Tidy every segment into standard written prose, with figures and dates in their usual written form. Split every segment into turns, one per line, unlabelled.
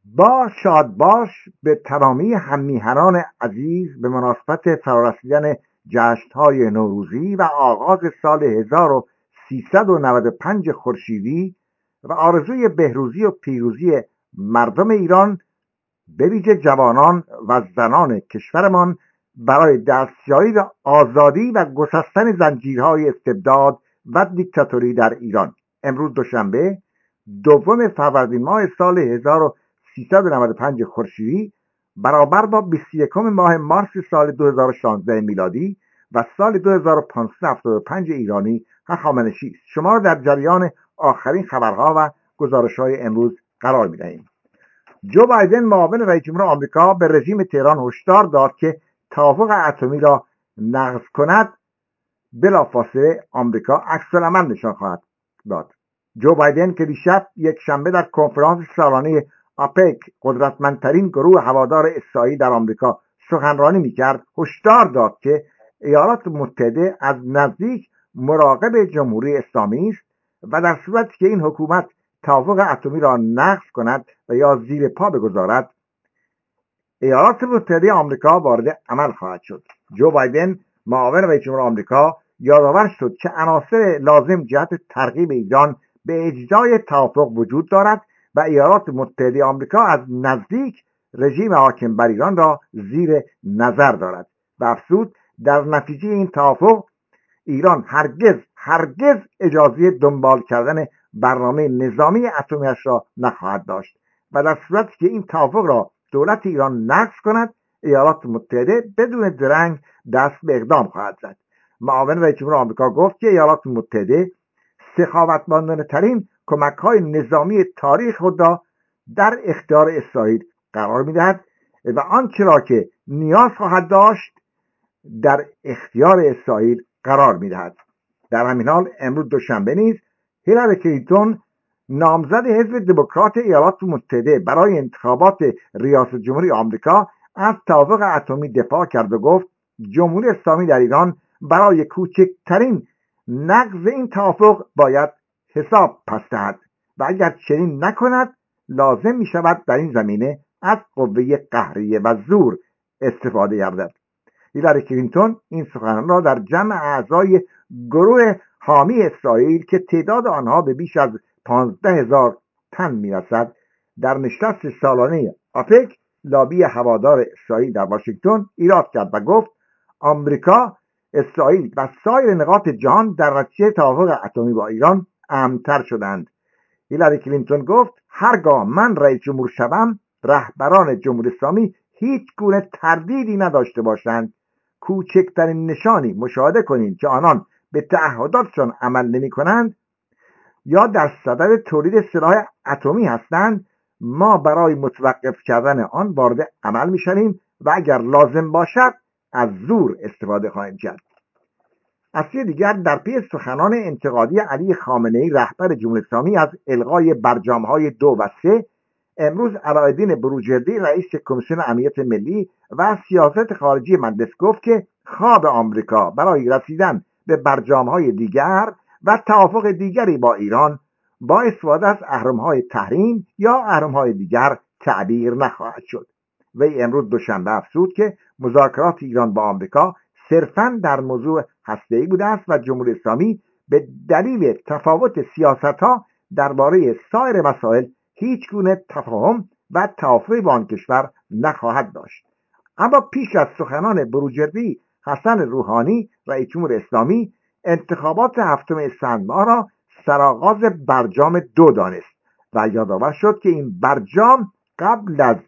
با شادباش به تمامی هممیهنان عزیز به مناسبت فرارسیدن جشن‌های نوروزی و آغاز سال 1395 خورشیدی و آرزوی بهروزی و پیروزی مردم ایران، به ویژه جوانان و زنان کشورمان، برای دستیابی به آزادی و گسستن زنجیرهای استبداد و دیکتاتوری در ایران، امروز دوشنبه دوم فروردین ماه سال 1395 خورشیدی برابر با 21 ماه مارس سال 2016 میلادی و سال 2575 ایرانی هخامنشی است. شما را در جریان آخرین خبرها و گزارش‌های امروز قرار می‌دهیم. جو بایدن معاون رئیس جمهور آمریکا به رژیم تهران هشدار داد که توافق اتمی را نقض کند، بلافاصله آمریکا عکس‌العمل نشان خواهد داد. جو بایدن که دیشب یک شنبه در کنفرانس سالانه آپک، قدرتمندترین گروه هوادار اسرائیل در آمریکا، سخنرانی می‌کرد، هشدار داد که ایالات متحده از نزدیک مراقب جمهوری اسلامی است و در صورتی که این حکومت توافق اتمی را نقض کند و یا زیر پا بگذارد، ایالات متحده آمریکا وارد عمل خواهد شد. جو بایدن معاون رئیس جمهور آمریکا یادآور شد که عناصر لازم جهت ترغیب ایران به اجرای توافق وجود دارد و ایالات متحده آمریکا از نزدیک رژیم حاکم بر ایران را زیر نظر دارد و افزود در نتیجه این توافق ایران هرگز اجازه دنبال کردن برنامه نظامی اتمی‌اش را نخواهد داشت و در صورتی که این توافق را دولت ایران نقض کند، ایالات متحده بدون درنگ دست به اقدام خواهد زد. معاون رئیس جمهور آمریکا گفت که ایالات متحده سخاوتمندانه‌ترین کمک‌های نظامی تاریخ خود را در اختیار اسرائیل قرار می‌دهد و آنچه را که نیاز خواهد داشت در اختیار اسرائیل قرار می‌دهد. در همین حال امروز دوشنبه نیز هیلاری کلینتون، نامزد حزب دموکرات ایالات متحده برای انتخابات ریاست جمهوری آمریکا، از توافق اتمی دفاع کرد و گفت جمهوری اسلامی در ایران برای کوچکترین نقض این توافق باید حساب پس دهد و اگر چنین نکند لازم می شود در این زمینه از قوه قهریه و زور استفاده گردد. هیلاری کلینتون این سخنان را در جمع اعضای گروه حامی اسرائیل که تعداد آنها به بیش از 15,000 تن میرسد در نشست سالانه آپک، لابی هوادار اسرائیل در واشنگتن، ایراد کرد و گفت آمریکا، اسرائیل و سایر نقاط جهان در نتیجه توافق اتمی با ایران امن‌تر شدند. هیلاری کلینتون گفت هرگاه من رئیس جمهور شوم، رهبران جمهوری اسلامی هیچ گونه تردیدی نداشته باشند کوچکترین نشانی مشاهده کنید که آنان به تعهداتشان عمل نمی کنند یا در صدد تولید سلاح اتمی هستند، ما برای متوقف کردن آن وارد عمل می‌شویم و اگر لازم باشد از زور استفاده خواهیم کرد. از سوی دیگر در پی سخنان انتقادی علی خامنه‌ای رهبر جمهوری اسلامی از الغای برجام‌های 2 و 3، امروز علاءالدین بروجردی رئیس کمیسیون امنیت ملی و سیاست خارجی مجلس گفت که خواب آمریکا برای رسیدن به برجام‌های دیگر و توافق دیگری با ایران با استفاده از اهرم‌های تحریم یا اهرم‌های دیگر تعبیر نخواهد شد. وی امروز دوشنبه افزود که مذاکرات ایران با آمریکا صرفاً در موضوع هسته‌ای بوده است و جمهوری اسلامی به دلیل تفاوت سیاست‌ها درباره سایر مسائل هیچ گونه تفاهم و توافقی با آن کشور نخواهد داشت. اما پیش از سخنان بروجردی، حسن روحانی رئیس جمهور اسلامی انتخابات 7 اسفند ماه را سرآغاز برجام 2 دانست و یادآور شد که این برجام قبل از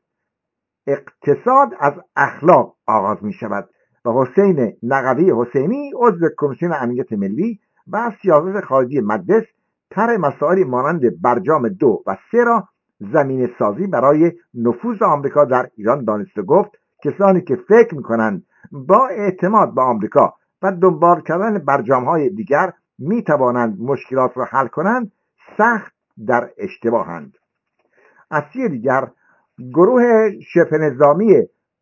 اقتصاد از اخلاق آغاز می شود و حسین نقوی حسینی عضو کمیسیون امنیت ملی و سیاست خارجی مجلس طرح مسائلی مانند برجام 2 و 3 را زمینه سازی برای نفوذ آمریکا در ایران دانست و گفت کسانی که فکر می‌کنند با اعتماد به آمریکا و دنبال کردن برجام‌های دیگر می‌توانند مشکلات را حل کنند سخت در اشتباهند. از سوی دیگر گروه شبه نظامی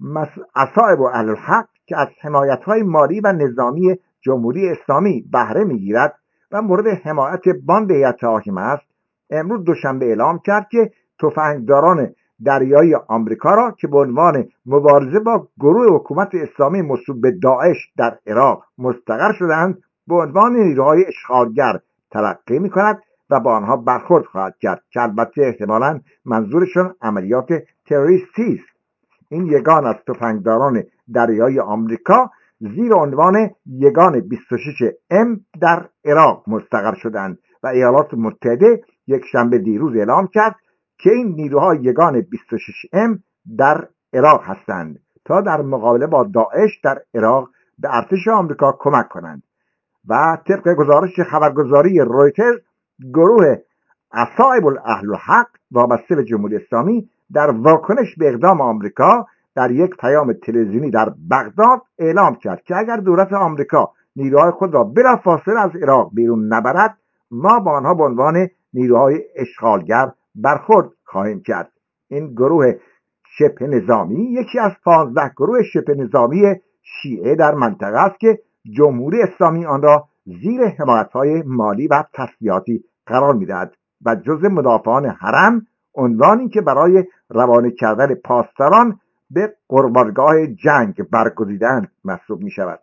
اصحاب الحق که از حمایت‌های مالی و نظامی جمهوری اسلامی بهره می‌گیرد و مورد حمایت باند هیئت حاکمه است، امروز دوشنبه اعلام کرد که تفنگداران دریایی آمریکا را که به عنوان مبارزه با گروه حکومت اسلامی منسوب به داعش در عراق مستقر شدند به عنوان نیروهای اشغالگر تلقی می‌کند و با آنها برخورد خواهد کرد که البته احتمالاً منظورشان عملیات تروریستی است. این یگان از تفنگداران دریایی آمریکا زیر عنوان یگان 26M در عراق مستقر شدند و ایالات متحده یک شنبه دیروز اعلام کرد که این نیروهای یگان 26M در عراق هستند تا در مقابله با داعش در عراق به ارتش آمریکا کمک کنند. و طبق گزارش خبرگزاری رویترز، گروه اصحاب الاهل الحق وابسته به جمهوری اسلامی در واکنش به اقدام آمریکا در یک پیام تلویزیونی در بغداد اعلام کرد که اگر دولت آمریکا نیروهای خود را بلافاصله از عراق بیرون نبرد، ما با آنها به عنوان نیروهای اشغالگر برخورد خواهیم کرد. این گروه شبه نظامی یکی از 15 گروه شبه نظامی شیعه در منطقه است که جمهوری اسلامی آن را زیر حمایت‌های مالی و تسلیحاتی قرار می‌دهد و جزء مدافعان حرم، عنوانی که برای روانه کردن پاسداران به قربانگاه جنگ برگزیدند محسوب می‌شود.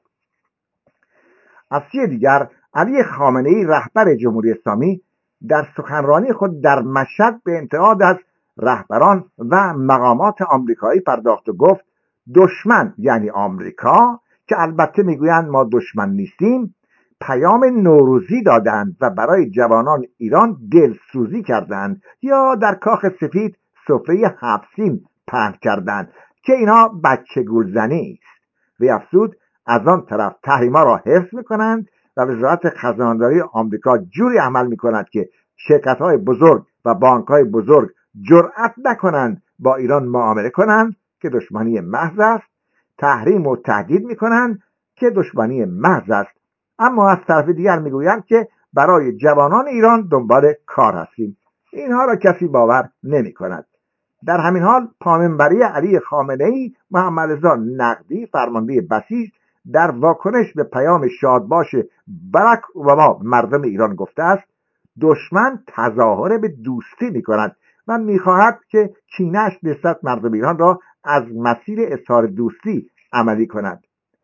از سوی دیگر، علی خامنه‌ای رهبر جمهوری اسلامی در سخنرانی خود در مشهد به انتقاد از رهبران و مقامات آمریکایی پرداخت و گفت دشمن یعنی آمریکا که البته میگویند ما دشمن نیستیم، پیام نوروزی دادند و برای جوانان ایران دلسوزی کردند یا در کاخ سفید سفره 7 سین پهن کردند که اینا بچه گولزنی است. و افزود از آن طرف تحریما را حفظ میکنند و وزارت خزانه‌داری آمریکا جوری عمل میکند که شرکت‌های بزرگ و بانک‌های بزرگ جرأت نکنند با ایران معامله کنند که دشمنی محض است، تحریم و تهدید میکنند که دشمنی محض است، اما از طرف دیگر میگویند که برای جوانان ایران دنبال کار هستیم. اینها را کسی باور نمیکند. در همین حال پامنبری علی خامنه‌ای، محمدرضا نقدی فرمانده بسیج در واکنش به پیام شادباش برک اوباما مردم ایران گفته است دشمن تظاهر به دوستی میکند و میخواهد که کینه‌اش نسبت مردم ایران را از مسیر اظهار دوستی عملی کند.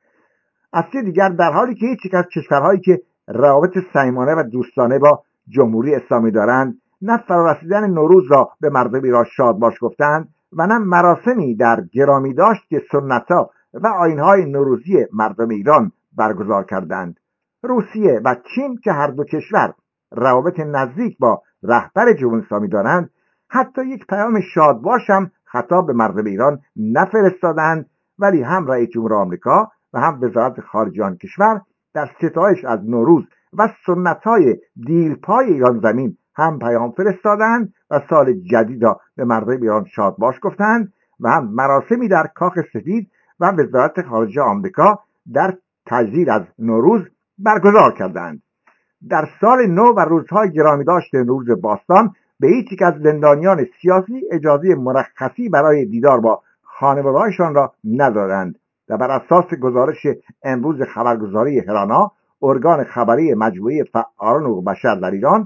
از سوی دیگر، در حالی که هیچ یک از کشورهایی که روابط صمیمانه و دوستانه با جمهوری اسلامی دارند نه فرارسیدن نوروز را به مردم ایران شادباش گفتند و نه مراسمی در گرامی داشت که سنت‌ها و آیین‌های نوروزی مردم ایران برگزار کردند، روسیه و چین که هر دو کشور روابط نزدیک با رهبر جمهوری اسلامی دارند حتی یک پیام شادباش هم خطاب به مردم ایران نفرستادند، ولی هم رئیس جمهور آمریکا و هم وزارت خارجه آن کشور در ستایش از نوروز و سنت‌های دیرپای ایران زمین هم پیام فرستادند و سال جدید را به مردم ایران شادباش گفتند و هم مراسمی در کاخ سفید و وزارت خارجه آمریکا در تجلیل از نوروز برگزار کردند. در سال نو و روزهای گرامی داشته نوروز باستان به هیچ یک از زندانیان سیاسی اجازه مرخصی برای دیدار با خانواده‌هایشان را ندادند و بر اساس گزارش امروز خبرگزاری هرانا، ارگان خبری مجموعه فعالان حقوق بشر در ایران،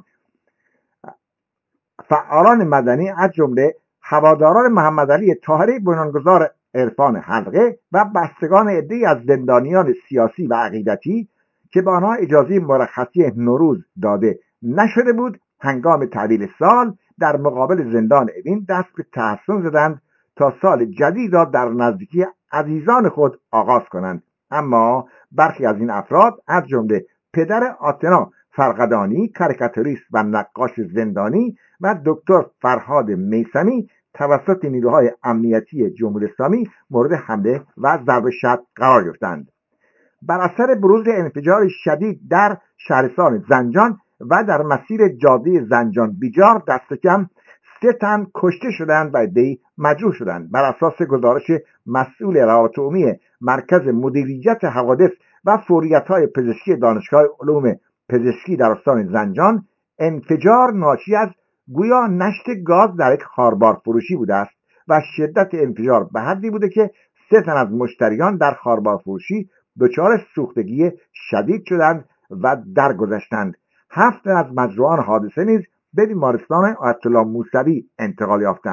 فعالان مدنی از جمله هواداران محمد علی طاهری بنیانگذار عرفان حلقه و بستگان عده‌ای از زندانیان سیاسی و عقیدتی که به آنها اجازه مرخصی نوروز داده نشده بود، هنگام تعطیل سال در مقابل زندان اوین دست به تحصن زدند تا سال جدید را در نزدیکی عزیزان خود آغاز کنند. اما برخی از این افراد از جمله پدر آتنا فرقدانی، کاریکاتوریست و نقاش زندانی، و دکتر فرهاد میثمی توسط نیروهای امنیتی جمهوری اسلامی مورد حمله و ضرب شد قرار گرفتند. بر اثر بروز انفجار شدید در شهرستان زنجان و در مسیر جاده زنجان بیجار دست کم 3 تن کشته شدند و عده‌ای مجروح شدند. بر اساس گزارش مسئول روابط عمومی مرکز مدیریت حوادث و فوریت‌های پزشکی دانشگاه علوم پزشکی در استان زنجان، انفجار ناشی از گویا نشت گاز در یک خاربار فروشی بوده است و شدت انفجار به حدی بوده که 3 تن از مشتریان در خاربار فروشی دچار سوختگی شدید شدند و درگذشتند. 7 تن از مجروحان حادثه نیز به بیمارستان آیت الله موسوی انتقال یافتند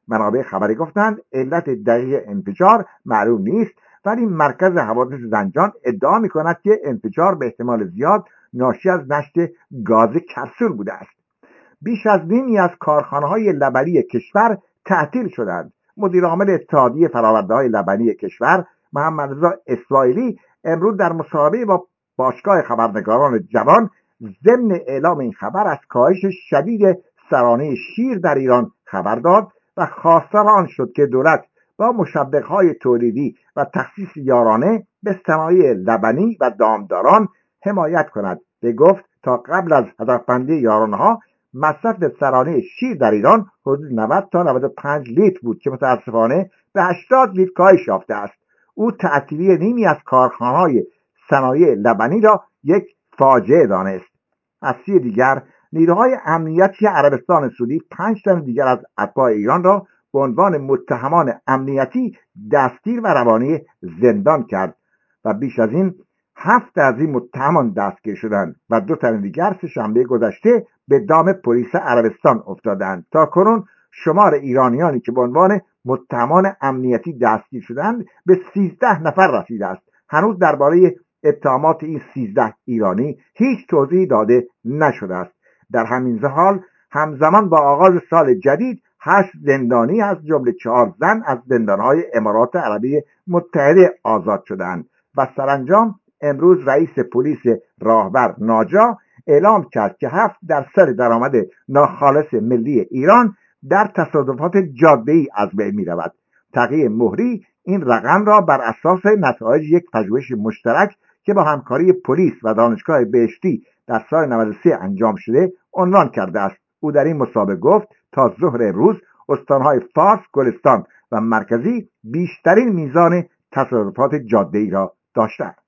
منابع خبری گفتند علت دقیق انفجار معلوم نیست، ولی مرکز حوادث زنجان ادعا می‌کند که انفجار به احتمال زیاد ناشی از نشت گاز کپسول بوده است. بیش از نیمی از کارخانه‌های لبنی کشور تعطیل شدند. مدیر عامل اتحادیه فرآورده‌های لبنی کشور محمد رضا اسرائیلی امروز در مصاحبه با باشگاه خبرنگاران جوان ضمن اعلام این خبر از کاهش شدید سرانه شیر در ایران خبر داد و خواستار آن شد که دولت با مشوق‌های تولیدی و تخصیص یارانه به صنایع لبنی و دامداران حمایت کند. به گفت تا قبل از هدفبندی یارانه‌ها مصرف سرانه شیر در ایران حدود 90 تا 95 لیتر بود که متاسفانه به 80 لیتر کاهش یافته است. او تعطیلی نیمی از کارخانه‌های صنایع لبنی را یک فاجعه دانست. از سوی دیگر نیروهای امنیتی عربستان سعودی 5 تن دیگر از اتباع ایران را به عنوان متهمان امنیتی دستگیر و روانه زندان کرد و بیش از این 7 از این متهمان دستگیر شدند و 2 تن دیگر سه‌شنبه گذشته به دام پلیس عربستان افتادند. تا کنون شمار ایرانیانی که به عنوان متهمان امنیتی دستگیر شدند به 13 نفر رسیده است. هنوز درباره اتهامات این 13 ایرانی هیچ توضیحی داده نشده است. در همین حال همزمان با آغاز سال جدید 8 زندانی از جمله 4 زن از زندانهای امارات عربی متحده آزاد شدند و سرانجام امروز رئیس پلیس راهبر ناجا اعلام کرد که 7% درآمد ناخالص ملی ایران در تصادفات جاده‌ای از بین می‌رود. تقی مهری این رقم را بر اساس نتایج یک پژوهش مشترک که با همکاری پلیس و دانشگاه بهشتی در سال 93 انجام شده عنوان کرده است. او در این مسابقه گفت تا ظهر روز استانهای فارس، گلستان و مرکزی بیشترین میزان تصادفات جاده‌ای را داشتند.